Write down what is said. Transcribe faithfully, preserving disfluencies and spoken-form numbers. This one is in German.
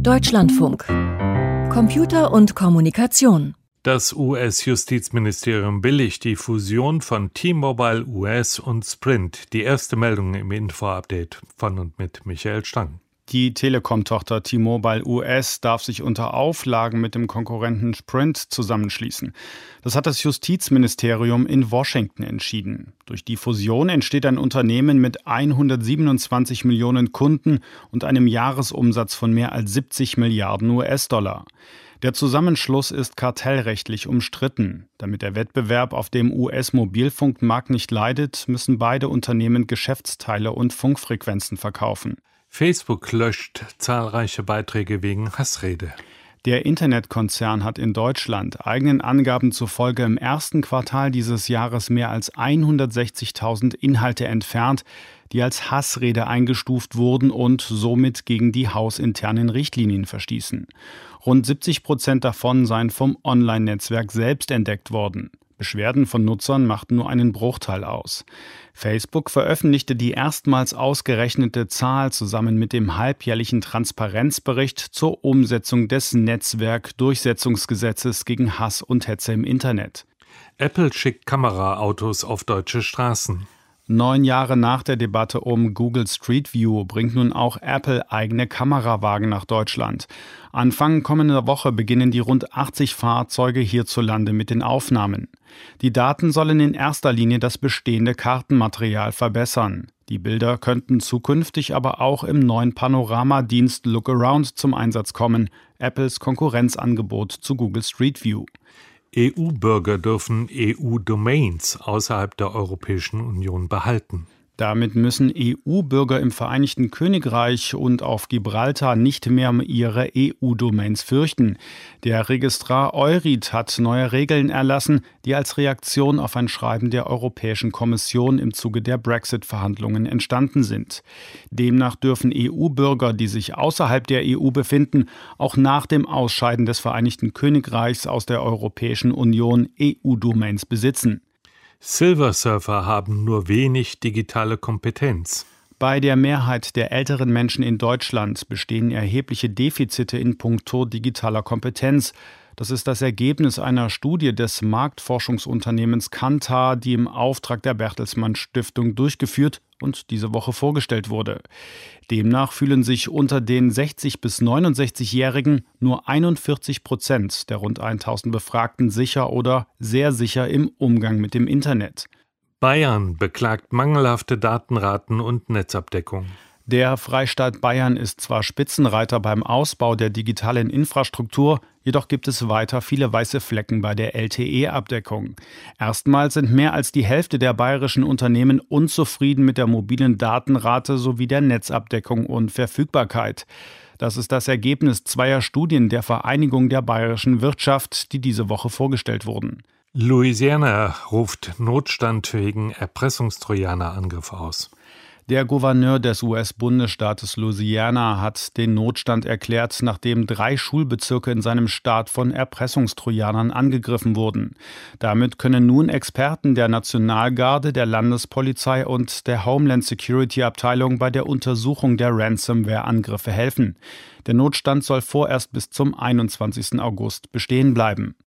Deutschlandfunk. Computer und Kommunikation. Das U S-Justizministerium billigt die Fusion von T-Mobile U S und Sprint. Die erste Meldung im Info-Update von und mit Michael Stang. Die Telekom-Tochter T-Mobile U S darf sich unter Auflagen mit dem Konkurrenten Sprint zusammenschließen. Das hat das Justizministerium in Washington entschieden. Durch die Fusion entsteht ein Unternehmen mit hundertsiebenundzwanzig Millionen Kunden und einem Jahresumsatz von mehr als siebzig Milliarden U S-Dollar. Der Zusammenschluss ist kartellrechtlich umstritten. Damit der Wettbewerb auf dem U S-Mobilfunkmarkt nicht leidet, müssen beide Unternehmen Geschäftsteile und Funkfrequenzen verkaufen. Facebook löscht zahlreiche Beiträge wegen Hassrede. Der Internetkonzern hat in Deutschland eigenen Angaben zufolge im ersten Quartal dieses Jahres mehr als hundertsechzigtausend Inhalte entfernt, die als Hassrede eingestuft wurden und somit gegen die hausinternen Richtlinien verstießen. Rund siebzig Prozent davon seien vom Online-Netzwerk selbst entdeckt worden. Beschwerden von Nutzern machten nur einen Bruchteil aus. Facebook veröffentlichte die erstmals ausgerechnete Zahl zusammen mit dem halbjährlichen Transparenzbericht zur Umsetzung des Netzwerkdurchsetzungsgesetzes gegen Hass und Hetze im Internet. Apple schickt Kameraautos auf deutsche Straßen. Neun Jahre nach der Debatte um Google Street View bringt nun auch Apple eigene Kamerawagen nach Deutschland. Anfang kommender Woche beginnen die rund achtzig Fahrzeuge hierzulande mit den Aufnahmen. Die Daten sollen in erster Linie das bestehende Kartenmaterial verbessern. Die Bilder könnten zukünftig aber auch im neuen Panoramadienst Lookaround zum Einsatz kommen, Apples Konkurrenzangebot zu Google Street View. E U-Bürger dürfen E U-Domains außerhalb der Europäischen Union behalten. Damit müssen E U-Bürger im Vereinigten Königreich und auf Gibraltar nicht mehr um ihre E U-Domains fürchten. Der Registrar Eurid hat neue Regeln erlassen, die als Reaktion auf ein Schreiben der Europäischen Kommission im Zuge der Brexit-Verhandlungen entstanden sind. Demnach dürfen E U-Bürger, die sich außerhalb der E U befinden, auch nach dem Ausscheiden des Vereinigten Königreichs aus der Europäischen Union E U-Domains besitzen. Silversurfer haben nur wenig digitale Kompetenz. Bei der Mehrheit der älteren Menschen in Deutschland bestehen erhebliche Defizite in puncto digitaler Kompetenz. Das ist das Ergebnis einer Studie des Marktforschungsunternehmens Kantar, die im Auftrag der Bertelsmann Stiftung durchgeführt und diese Woche vorgestellt wurde. Demnach fühlen sich unter den sechzig- bis neunundsechzigjährigen nur einundvierzig Prozent der rund tausend Befragten sicher oder sehr sicher im Umgang mit dem Internet. Bayern beklagt mangelhafte Datenraten und Netzabdeckung. Der Freistaat Bayern ist zwar Spitzenreiter beim Ausbau der digitalen Infrastruktur, jedoch gibt es weiter viele weiße Flecken bei der L T E-Abdeckung. Erstmals sind mehr als die Hälfte der bayerischen Unternehmen unzufrieden mit der mobilen Datenrate sowie der Netzabdeckung und Verfügbarkeit. Das ist das Ergebnis zweier Studien der Vereinigung der bayerischen Wirtschaft, die diese Woche vorgestellt wurden. Louisiana ruft Notstand wegen Erpressungstrojaner-Angriff aus. Der Gouverneur des U S-Bundesstaates Louisiana hat den Notstand erklärt, nachdem drei Schulbezirke in seinem Staat von Erpressungstrojanern angegriffen wurden. Damit können nun Experten der Nationalgarde, der Landespolizei und der Homeland Security Abteilung bei der Untersuchung der Ransomware-Angriffe helfen. Der Notstand soll vorerst bis zum einundzwanzigsten August bestehen bleiben.